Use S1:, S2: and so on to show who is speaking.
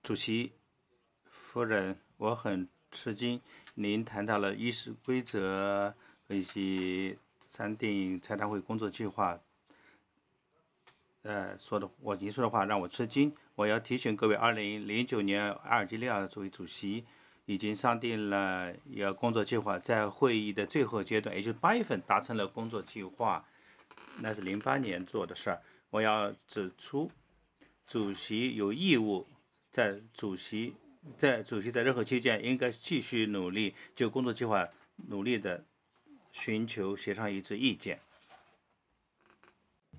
S1: 主席夫人，我很吃惊，您谈到了议事规则以及暂定财谈会工作计划。您说的话让我吃惊。我要提醒各位，2009年阿尔及利亚作为主席，已经商定了一个工作计划，在会议的最后阶段，也就是8月份达成了工作计划，那是08年做的事儿。我要指出，主席有义务在主席在任何期间应该继续努力就工作计划努力的寻求协商一致意见。